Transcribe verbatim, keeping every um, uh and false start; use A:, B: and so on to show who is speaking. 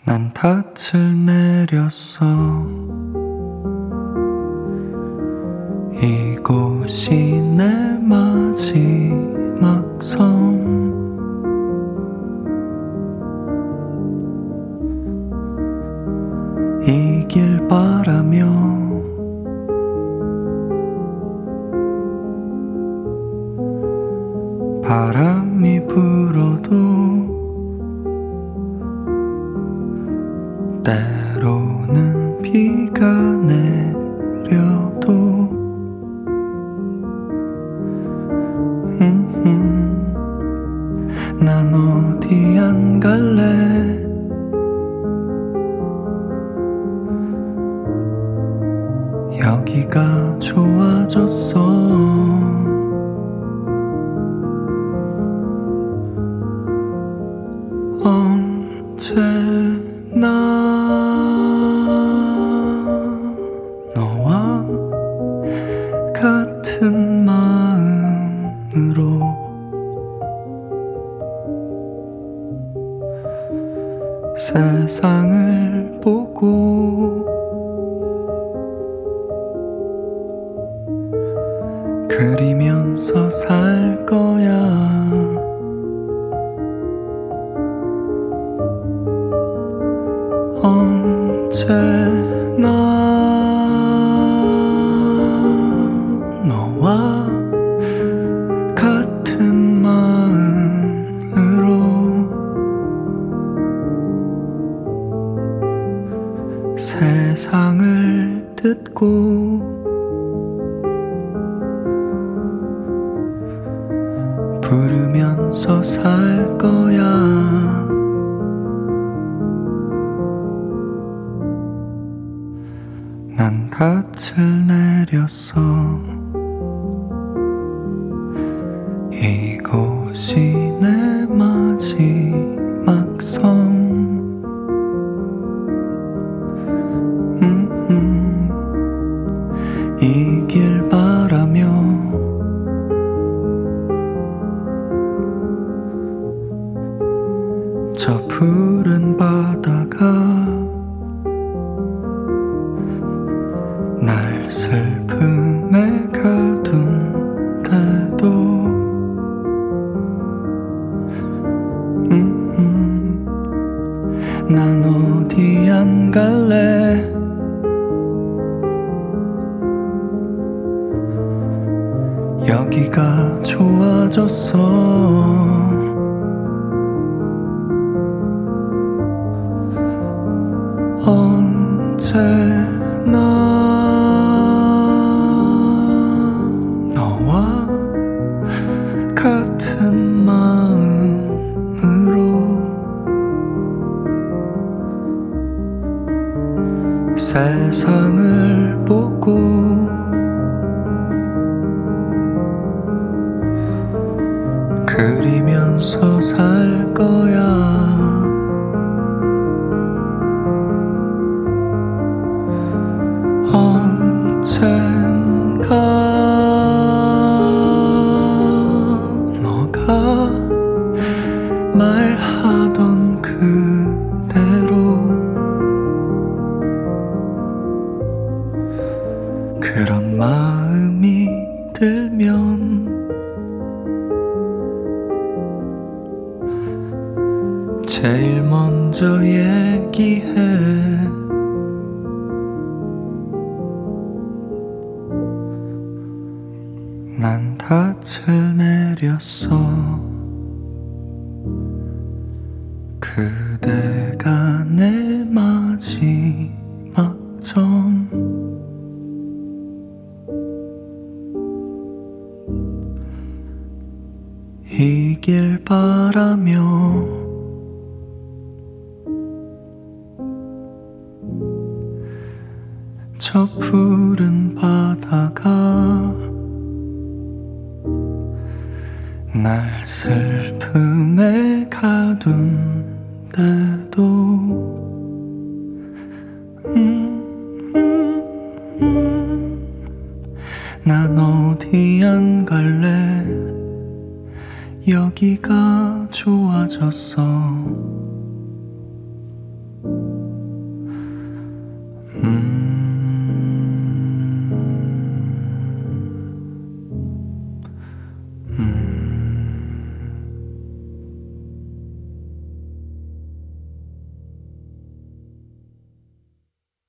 A: 난 닻을 내렸어. 이곳이 내 마지막 섬. 이 길 바라며 바람이 불어도 때로는 비가 내려도 음흠, 난 어디 안 갈래. 여기가 좋아졌어. 언제나 너와 같은 마음으로 세상을 보고 그리면서 살 거야. 언제나 너와 같은 마음으로 세상을 듣고 부르면서 살 거야. 난 닻을 내렸어. 이곳이 내 마지막 섬. 이 길 바라며 저 푸른 바다가 날 슬픔에 가둔 데도 음, 난 어디 안 갈래. 여기가 좋아졌어. 언제나 너와 같은 마음으로 세상을 보고 그리면서 살 거야. 언젠가 너가 말하던 그대로 그런 마음이 들면 제일 먼저 얘기해. 난 닻을 내렸어. 그대가 내 마지막 점. 이 길 바라며 저 푸른 바다가 날 슬픔에 가둔 데도 음, 음, 음, 난 어디 안 갈래. 여기가 좋아졌어.